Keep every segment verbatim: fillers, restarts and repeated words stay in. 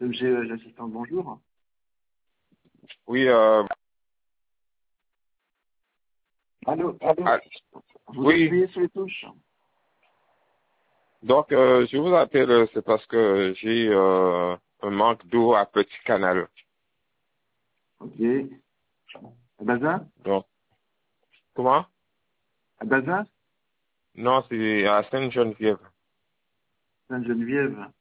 J'ai l'assistante, bonjour. Oui, euh, Allô, allô. ah, Vous oui. appuyez sur les touches. Donc, euh, je vous appelle, euh, c'est parce que j'ai euh, un manque d'eau à Petit Canal. Ok. À Bazin? Donc, comment? À Bazin? Non, c'est à Sainte-Geneviève. Sainte-Geneviève.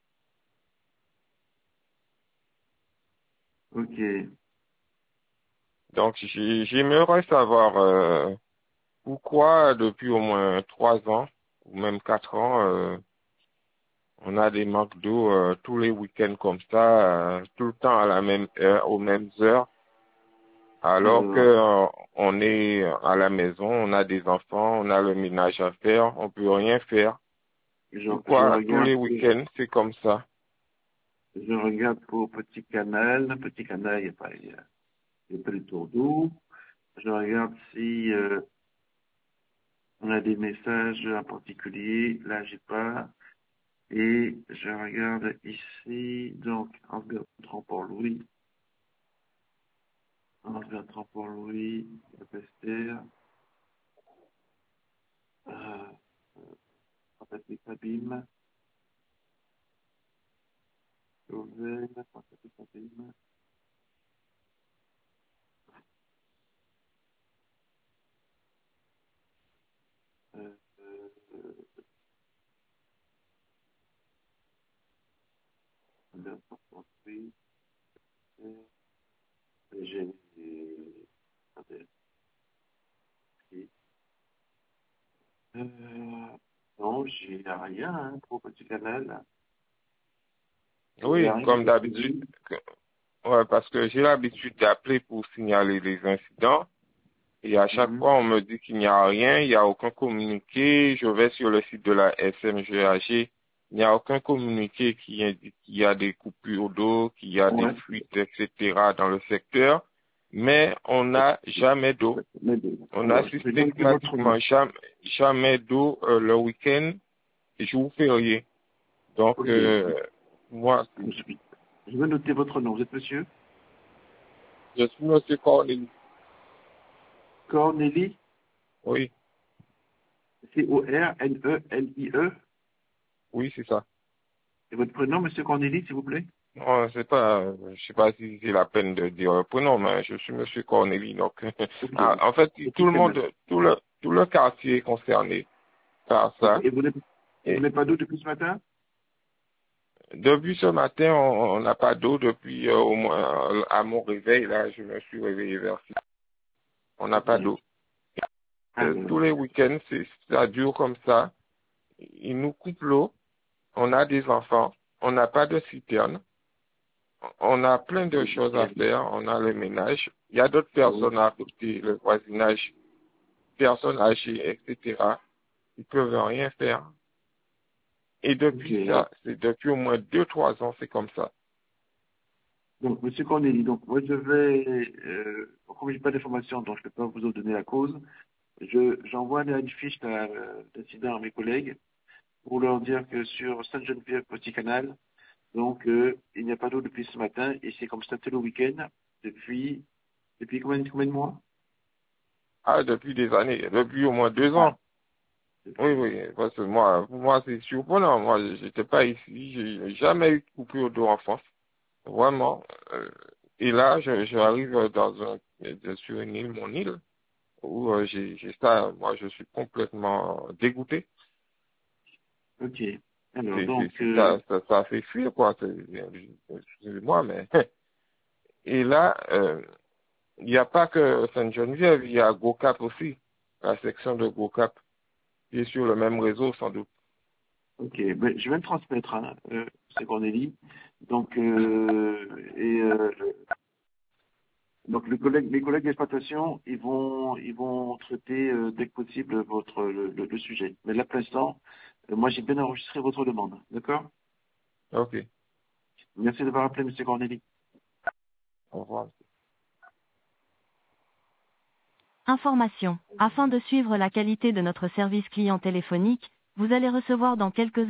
Ok. Donc, j'ai- j'aimerais savoir euh, pourquoi depuis au moins trois ans ou même quatre ans, euh, on a des manques d'eau euh, tous les week-ends comme ça, euh, tout le temps à la même heure, aux mêmes heures. Alors que Alors, euh, on est à la maison, on a des enfants, on a le ménage à faire, on peut rien faire. je, je Pourquoi tous regarde, les pour- week-ends c'est comme ça? je regarde pour Petit Canal. Petit Canal, il n'y a pas, il y a, il y a pas de tour d'eau. Je regarde si euh, on a des messages en particulier. Là, j'ai pas. Et je regarde ici. Donc, Ansbert Port-Louis. Ansbert Port-Louis. Pester. Euh, Patrick Abîme. Sauvel. Patrick Abîme. Euh, euh, Ansbert Port-Louis. J'ai. Attendez. Euh, non, j'ai rien hein, pour Petit Canal. J'ai Oui, rien qui comme est d'habitude. prévu. que- Ouais, parce que j'ai l'habitude d'appeler pour signaler les incidents. Et à chaque Mhm. fois, on me dit qu'il n'y a rien, il n'y a aucun communiqué. Je vais sur le site de la S M G A G. Il n'y a aucun communiqué qui indique qu'il y a des coupures d'eau, qu'il y a des Ouais. fuites, et cetera dans le secteur. Mais on n'a jamais d'eau. Mais bon, On a alors, je vais noter votre nom. systématiquement jamais, jamais d'eau euh, le week-end et jour férié. Donc, Ok. euh, moi, Je suis- je vais noter votre nom. Vous êtes monsieur je suis monsieur Corneli. Cornélie, Oui, C O R N E L I E. oui, c'est ça. Et votre prénom, monsieur Cornélie, s'il vous plaît? Non, c'est pas, euh, je sais pas si c'est la peine de dire le prénom, mais je suis monsieur Corneli. Donc, Ok. ah, en fait, tout Petit le monde, Canal. tout le, tout le quartier est concerné par Ok. ça. Et vous n'avez vous Et n'avez pas d'eau depuis ce matin? depuis ce matin, on on n'a pas d'eau depuis euh, au moins euh, à mon réveil. Là, je me suis réveillé vers six. On n'a Ok. pas d'eau. Euh, tous Alors, les week-ends, c'est, ça dure comme ça. Ils nous coupent l'eau. On a des enfants. On n'a pas de citerne. On a plein de choses à faire. On a le ménage. Il y a d'autres ouais. personnes à côté, le voisinage, personnes âgées, et cetera. Ils peuvent rien faire. Et depuis Ok. ça, c'est depuis au moins deux, trois ans, c'est comme ça. Donc, monsieur Cornélie, donc moi je vais, euh, comme je n'ai pas d'informations, donc je ne peux pas vous en donner la cause, je j'envoie une fiche à, euh, d'incident à mes collègues pour leur dire que sur Sainte-Geneviève Petit Canal, donc euh, il n'y a pas d'eau depuis ce matin et c'est comme ça tout le week-end depuis depuis combien, combien de mois? Ah, depuis des années, depuis au moins deux Ah, ans. Oui, depuis. oui, parce que moi, pour moi, c'est surprenant. Moi, j'étais pas ici, j'ai jamais eu de coupure d'eau en France. Vraiment. Euh, et là, je- j'arrive dans un, sur une île, mon île, où euh, j'ai j'ai ça, moi, je suis complètement dégoûté. Ok. Alors C'est, c'est, donc c'est euh, ça, ça, ça fait fuir, quoi. C'est- Excusez-moi, mais... Et là, euh, il n'y a pas que Sainte-Geneviève, il y a Gocap aussi, la section de Gocap, qui est sur le même réseau, sans doute. ok, ben, je vais le transmettre, hein, euh, c'est Cornélie. Donc euh, et euh, Donc les collègues, les collègues d'exploitation, ils vont, ils vont traiter euh, dès que possible votre le, le- le sujet. Mais là pour l'instant, euh, moi j'ai bien enregistré votre demande. D'accord? Ok, Merci d'avoir appelé, Monsieur Cornélie. au revoir. Information. Afin de suivre la qualité de notre service client téléphonique, vous allez recevoir dans quelques